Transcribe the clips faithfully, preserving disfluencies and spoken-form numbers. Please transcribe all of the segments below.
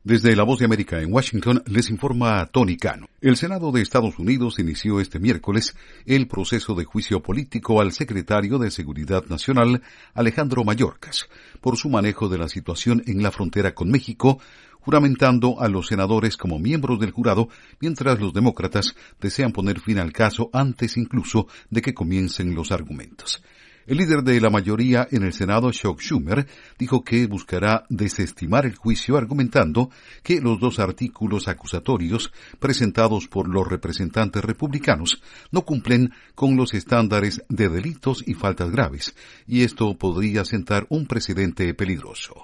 Desde La Voz de América en Washington les informa Tony Cano. El Senado de Estados Unidos inició este miércoles el proceso de juicio político al secretario de Seguridad Nacional, Alejandro Mayorkas, por su manejo de la situación en la frontera con México, juramentando a los senadores como miembros del jurado, mientras los demócratas desean poner fin al caso antes incluso de que comiencen los argumentos. El líder de la mayoría en el Senado, Chuck Schumer, dijo que buscará desestimar el juicio argumentando que los dos artículos acusatorios presentados por los representantes republicanos no cumplen con los estándares de delitos y faltas graves, y esto podría sentar un precedente peligroso.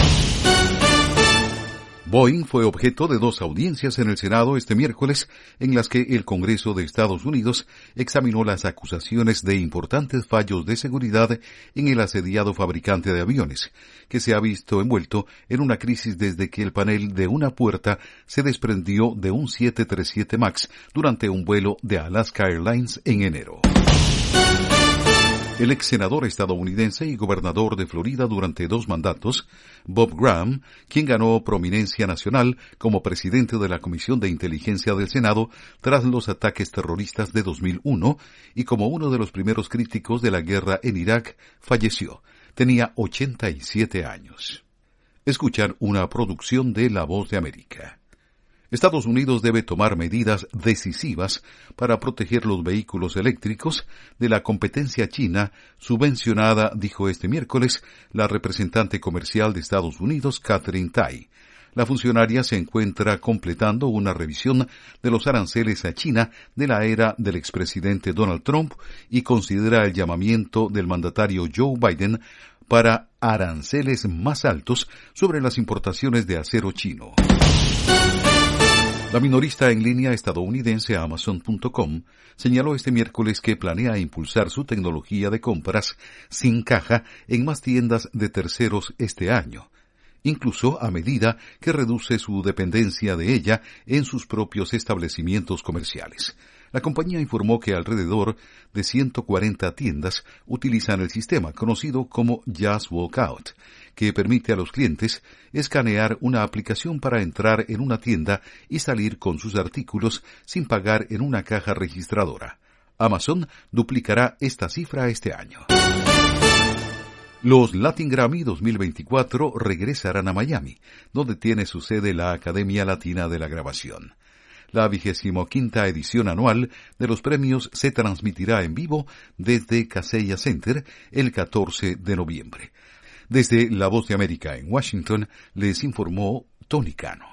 Boeing fue objeto de dos audiencias en el Senado este miércoles, en las que el Congreso de Estados Unidos examinó las acusaciones de importantes fallos de seguridad en el asediado fabricante de aviones, que se ha visto envuelto en una crisis desde que el panel de una puerta se desprendió de un siete treinta y siete MAX durante un vuelo de Alaska Airlines en enero. El ex senador estadounidense y gobernador de Florida durante dos mandatos, Bob Graham, quien ganó prominencia nacional como presidente de la Comisión de Inteligencia del Senado tras los ataques terroristas de dos mil uno y como uno de los primeros críticos de la guerra en Irak, falleció. Tenía ochenta y siete años. Escuchar una producción de La Voz de América. Estados Unidos debe tomar medidas decisivas para proteger los vehículos eléctricos de la competencia china subvencionada, dijo este miércoles la representante comercial de Estados Unidos, Katherine Tai. La funcionaria se encuentra completando una revisión de los aranceles a China de la era del expresidente Donald Trump y considera el llamamiento del mandatario Joe Biden para aranceles más altos sobre las importaciones de acero chino. La minorista en línea estadounidense Amazon punto com señaló este miércoles que planea impulsar su tecnología de compras sin caja en más tiendas de terceros este año, incluso a medida que reduce su dependencia de ella en sus propios establecimientos comerciales. La compañía informó que alrededor de ciento cuarenta tiendas utilizan el sistema conocido como Just Walk Out, que permite a los clientes escanear una aplicación para entrar en una tienda y salir con sus artículos sin pagar en una caja registradora. Amazon duplicará esta cifra este año. Los Latin Grammy dos mil veinticuatro regresarán a Miami, donde tiene su sede la Academia Latina de la Grabación. La vigésimo quinta edición anual de los premios se transmitirá en vivo desde Kaseya Center el catorce de noviembre. Desde La Voz de América en Washington les informó Tony Cano.